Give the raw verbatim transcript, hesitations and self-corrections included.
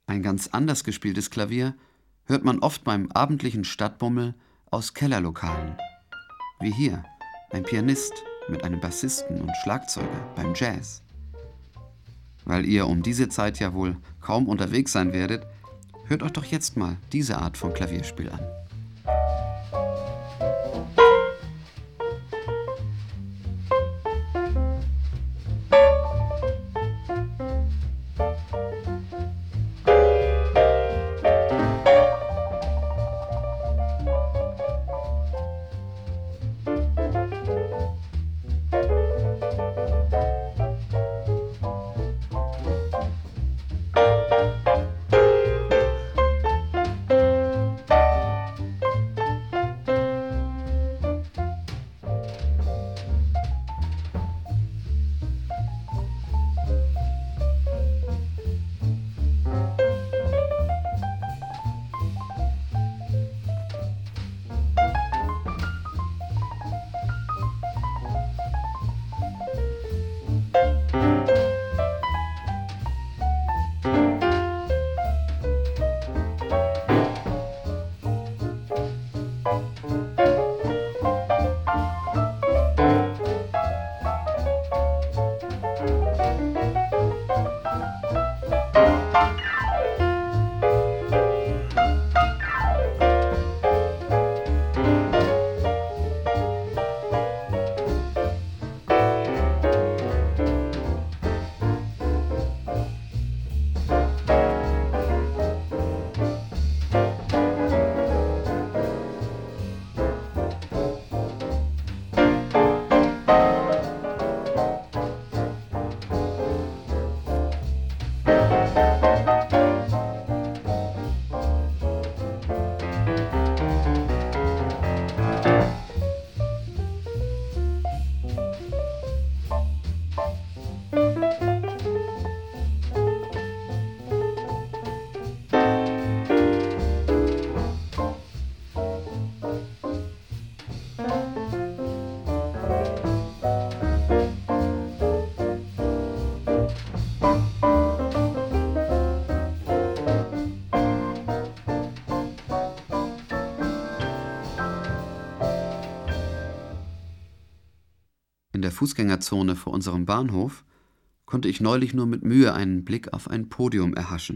Ein ganz anders gespieltes Klavier hört man oft beim abendlichen Stadtbummel aus Kellerlokalen. Wie hier, ein Pianist mit einem Bassisten und Schlagzeuger beim Jazz. Weil ihr um diese Zeit ja wohl kaum unterwegs sein werdet, hört euch doch jetzt mal diese Art von Klavierspiel an. In der Fußgängerzone vor unserem Bahnhof konnte ich neulich nur mit Mühe einen Blick auf ein Podium erhaschen.